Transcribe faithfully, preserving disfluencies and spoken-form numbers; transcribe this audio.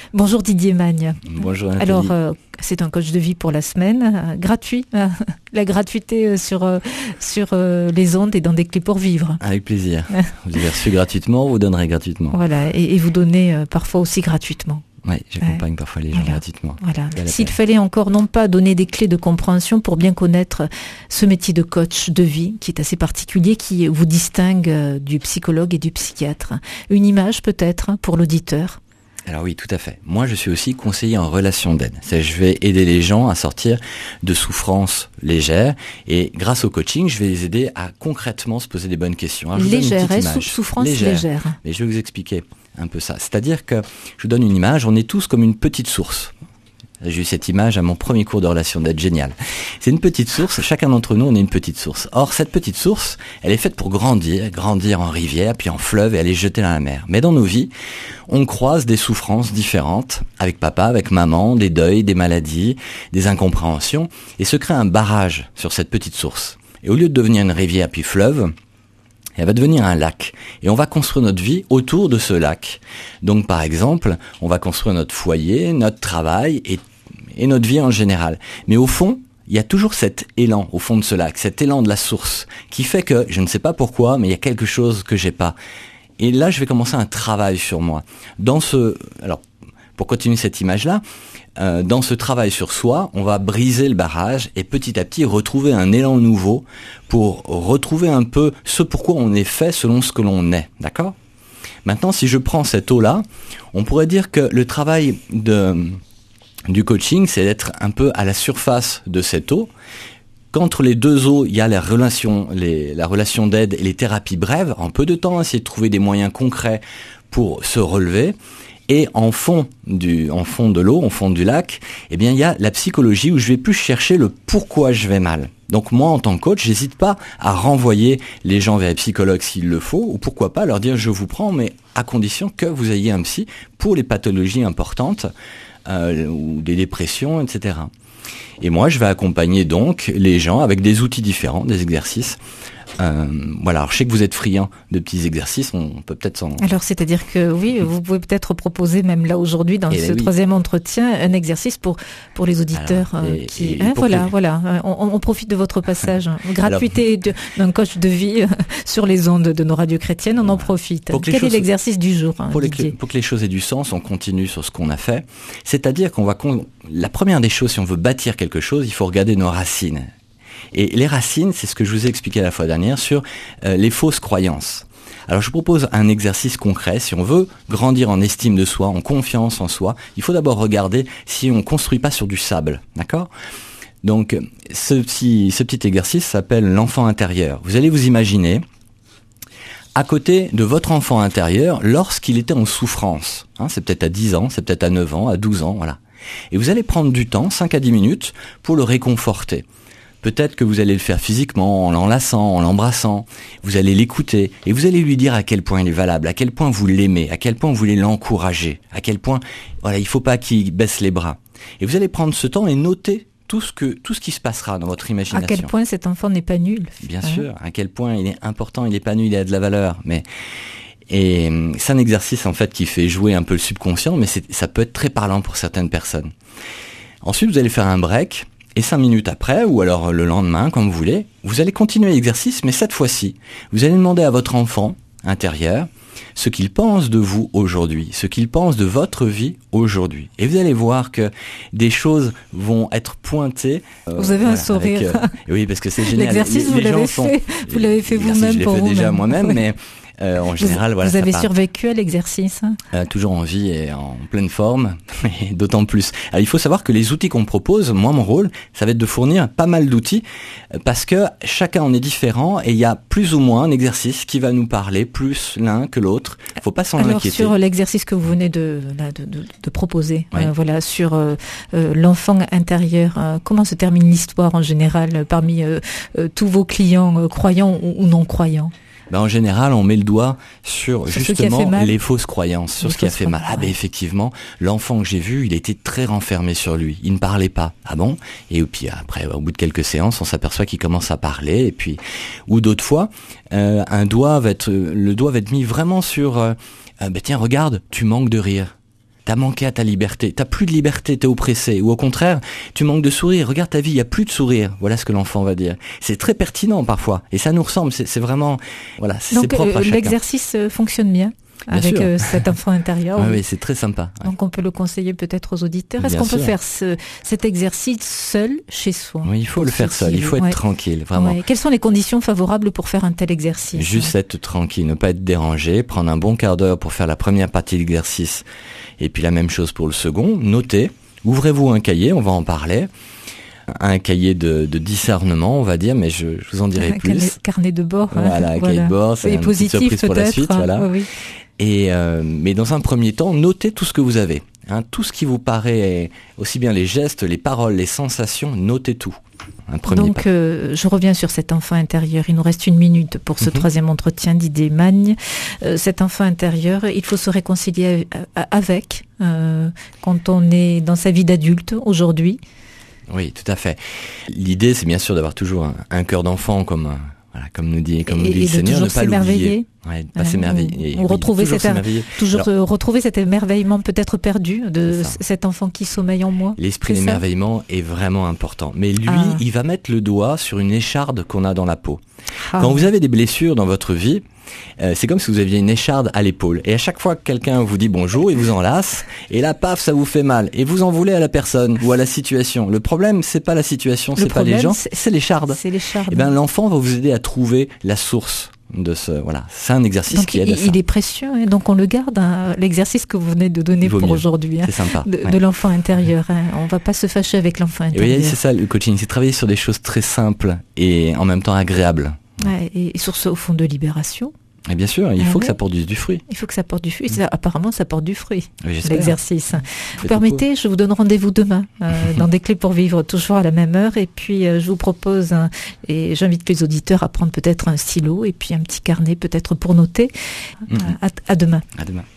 Bonjour Didier Magne. Bonjour Nathalie. Alors, euh, c'est un coach de vie pour la semaine, euh, gratuit, euh, la gratuité euh, sur, euh, sur euh, les ondes et dans des clés pour vivre. Avec plaisir. Vous avez reçu gratuitement, vous donnerez gratuitement. Voilà, et, et vous donnez euh, parfois aussi gratuitement. Oui, j'accompagne ouais. parfois les gens voilà. gratuitement. Voilà. S'il fallait encore non pas donner des clés de compréhension pour bien connaître ce métier de coach de vie qui est assez particulier, qui vous distingue du psychologue et du psychiatre. Une image peut-être pour l'auditeur. Alors oui, tout à fait. Moi, je suis aussi conseiller en relation d'aide. C'est-à-dire, je vais aider les gens à sortir de souffrances légères et grâce au coaching, je vais les aider à concrètement se poser des bonnes questions. Alors, légère, et sou- souffrance légère. légère. Mais je vais vous expliquer un peu ça. C'est-à-dire que je vous donne une image, on est tous comme une petite source. J'ai eu cette image à mon premier cours de relation d'aide, génial. C'est une petite source, chacun d'entre nous, on est une petite source. Or, cette petite source, elle est faite pour grandir, grandir en rivière, puis en fleuve et aller se jeter dans la mer. Mais dans nos vies, on croise des souffrances différentes, avec papa, avec maman, des deuils, des maladies, des incompréhensions, et se crée un barrage sur cette petite source. Et au lieu de devenir une rivière puis fleuve, elle va devenir un lac. Et on va construire notre vie autour de ce lac. Donc, par exemple, on va construire notre foyer, notre travail et, et notre vie en général. Mais au fond, il y a toujours cet élan au fond de ce lac, cet élan de la source, qui fait que, je ne sais pas pourquoi, mais il y a quelque chose que j'ai pas. Et là, je vais commencer un travail sur moi. Dans ce, alors, pour continuer cette image-là, euh, dans ce travail sur soi, on va briser le barrage et petit à petit retrouver un élan nouveau pour retrouver un peu ce pourquoi on est fait selon ce que l'on est, d'accord ? Maintenant, si je prends cette eau-là, on pourrait dire que le travail de, du coaching, c'est d'être un peu à la surface de cette eau. Qu'entre les deux eaux, il y a la relation, les, la relation d'aide et les thérapies brèves, en peu de temps, essayer de trouver des moyens concrets pour se relever. Et en fond du, en fond de l'eau, en fond du lac, eh bien, il y a la psychologie où je vais plus chercher le pourquoi je vais mal. Donc, moi, en tant que coach, j'hésite pas à renvoyer les gens vers les psychologues s'il le faut, ou pourquoi pas leur dire je vous prends, mais à condition que vous ayez un psy pour les pathologies importantes, euh, ou des dépressions, et cetera. Et moi, je vais accompagner donc les gens avec des outils différents, des exercices. Euh, voilà, alors je sais que vous êtes friand de petits exercices, on peut peut-être s'en... Alors, c'est-à-dire que oui, vous pouvez peut-être proposer même là aujourd'hui dans et ce oui. troisième entretien un exercice pour pour les auditeurs alors, et, qui et hein, voilà que... voilà on, on profite de votre passage hein, gratuité alors... d'un coach de vie euh, sur les ondes de nos radios chrétiennes, on voilà. en profite. Quel est choses... l'exercice du jour hein, pour, les, pour que les choses aient du sens, on continue sur ce qu'on a fait, c'est-à-dire qu'on va con... la première des choses, si on veut bâtir quelque chose, il faut regarder nos racines. Et les racines, c'est ce que je vous ai expliqué la fois dernière sur euh, les fausses croyances. Alors je vous propose un exercice concret. Si on veut grandir en estime de soi, en confiance en soi, il faut d'abord regarder si on ne construit pas sur du sable. D'accord ? Donc ce petit, ce petit exercice s'appelle l'enfant intérieur. Vous allez vous imaginer à côté de votre enfant intérieur lorsqu'il était en souffrance. Hein, c'est peut-être à dix ans, c'est peut-être à neuf ans, à douze ans, voilà. Et vous allez prendre du temps, cinq à dix minutes, pour le réconforter. Peut-être que vous allez le faire physiquement, en l'enlaçant, en l'embrassant. Vous allez l'écouter et vous allez lui dire à quel point il est valable, à quel point vous l'aimez, à quel point vous voulez l'encourager, à quel point, voilà, il ne faut pas qu'il baisse les bras. Et vous allez prendre ce temps et noter tout ce que, tout ce qui se passera dans votre imagination. À quel point cet enfant n'est pas nul. Bien hein. sûr, à quel point il est important, il n'est pas nul, il a de la valeur. Mais, et c'est un exercice en fait qui fait jouer un peu le subconscient, mais c'est, ça peut être très parlant pour certaines personnes. Ensuite, vous allez faire un break. Et cinq minutes après, ou alors le lendemain, comme vous voulez, vous allez continuer l'exercice, mais cette fois-ci, vous allez demander à votre enfant intérieur ce qu'il pense de vous aujourd'hui, ce qu'il pense de votre vie aujourd'hui. Et vous allez voir que des choses vont être pointées. Euh, vous avez voilà, un sourire. Avec, euh, oui, parce que c'est génial. L'exercice, les, vous, les l'avez sont, fait, vous l'avez fait vous-même je l'ai pour fait vous-même. déjà moi-même, mais... Euh, en général, vous, voilà. Vous avez ça survécu à l'exercice hein euh, Toujours en vie et en pleine forme, et d'autant plus. Alors, il faut savoir que les outils qu'on propose, moi, mon rôle, ça va être de fournir pas mal d'outils, parce que chacun en est différent et il y a plus ou moins un exercice qui va nous parler plus l'un que l'autre. Faut pas s'en Alors, inquiéter. Alors, sur l'exercice que vous venez de, de, de, de proposer, oui. euh, voilà, sur euh, euh, l'enfant intérieur, euh, comment se termine l'histoire en général euh, parmi euh, euh, tous vos clients, euh, croyants ou, ou non croyants? Ben en général, on met le doigt sur, sur justement les fausses croyances, sur les ce qui a fait mal. croyances. Ah ben effectivement, l'enfant que j'ai vu, il était très renfermé sur lui. Il ne parlait pas. Ah bon ? Et puis après, au bout de quelques séances, on s'aperçoit qu'il commence à parler. Et puis, ou d'autres fois, euh, un doigt va être, le doigt va être mis vraiment sur. Euh, ben tiens, regarde, tu manques de rire. t'as manqué à ta liberté, t'as plus de liberté, t'es oppressé, ou au contraire, tu manques de sourire, regarde ta vie, il y a plus de sourire. Voilà ce que l'enfant va dire. C'est très pertinent parfois, et ça nous ressemble, c'est, c'est vraiment, voilà, c'est, c'est propre euh, à chacun. L'exercice fonctionne bien. Bien avec euh, cet enfant intérieur. Ah oui, c'est très sympa. Ouais. Donc on peut le conseiller peut-être aux auditeurs. Est-ce bien qu'on sûr. peut faire ce, cet exercice seul chez soi? Oui, il faut le faire seul, il faut être ouais. tranquille, vraiment. Ouais. Quelles sont les conditions favorables pour faire un tel exercice? Juste ouais. être tranquille, ne pas être dérangé, prendre un bon quart d'heure pour faire la première partie de l'exercice, et puis la même chose pour le second. Notez, ouvrez-vous un cahier, on va en parler. Un cahier de, de discernement, on va dire, mais je, je vous en dirai un plus. Carnet, carnet de bord. Hein. Voilà, un voilà. cahier de bord, c'est une petite surprise pour la suite. Voilà. Oui, oui. Et euh, mais dans un premier temps, notez tout ce que vous avez, hein, tout ce qui vous paraît, aussi bien les gestes, les paroles, les sensations, notez tout. Un premier Donc, euh, je reviens sur cet enfant intérieur. Il nous reste une minute pour ce mm-hmm. troisième entretien d'Idées Magne. Euh, cet enfant intérieur, il faut se réconcilier avec euh, quand on est dans sa vie d'adulte aujourd'hui. Oui, tout à fait. L'idée, c'est bien sûr d'avoir toujours un, un cœur d'enfant, comme voilà, comme nous dit, comme et, nous dit le Seigneur, ne pas l'oublier. Ouais, pas s'émerveiller. Ou, ou retrouver oui, cet, toujours Alors, retrouver cet émerveillement peut-être perdu de cet enfant qui sommeille en moi. L'esprit d'émerveillement est vraiment important. Mais lui, ah. il va mettre le doigt sur une écharde qu'on a dans la peau. Ah. Quand vous avez des blessures dans votre vie, Euh, c'est comme si vous aviez une écharde à l'épaule. Et à chaque fois que quelqu'un vous dit bonjour, il vous enlace. Et là, paf, ça vous fait mal. Et vous en voulez à la personne ou à la situation. Le problème, c'est pas la situation, c'est pas les gens, c'est, c'est l'écharde. C'est l'écharde. Et ben, l'enfant va vous aider à trouver la source de ce, voilà. C'est un exercice donc qui aide il, à ça. Il est précieux, hein, donc on le garde, hein, l'exercice que vous venez de donner pour mieux. aujourd'hui. Hein, c'est sympa. De, ouais. de l'enfant intérieur. Hein. On va pas se fâcher avec l'enfant intérieur. Et oui, c'est ça, le coaching. C'est travailler sur des choses très simples et en même temps agréables. Ouais, et, et sur ce, au fond, de libération. Et bien sûr, il ah faut ouais. que ça porte du, du fruit. Il faut que ça porte du fruit. Ça, apparemment, ça porte du fruit, oui, l'exercice. Vous permettez, beaucoup. Je vous donne rendez-vous demain euh, dans Des Clés pour Vivre, toujours à la même heure. Et puis, euh, je vous propose, hein, et j'invite les auditeurs à prendre peut-être un stylo et puis un petit carnet peut-être pour noter. Mm-hmm. À, à demain. À demain.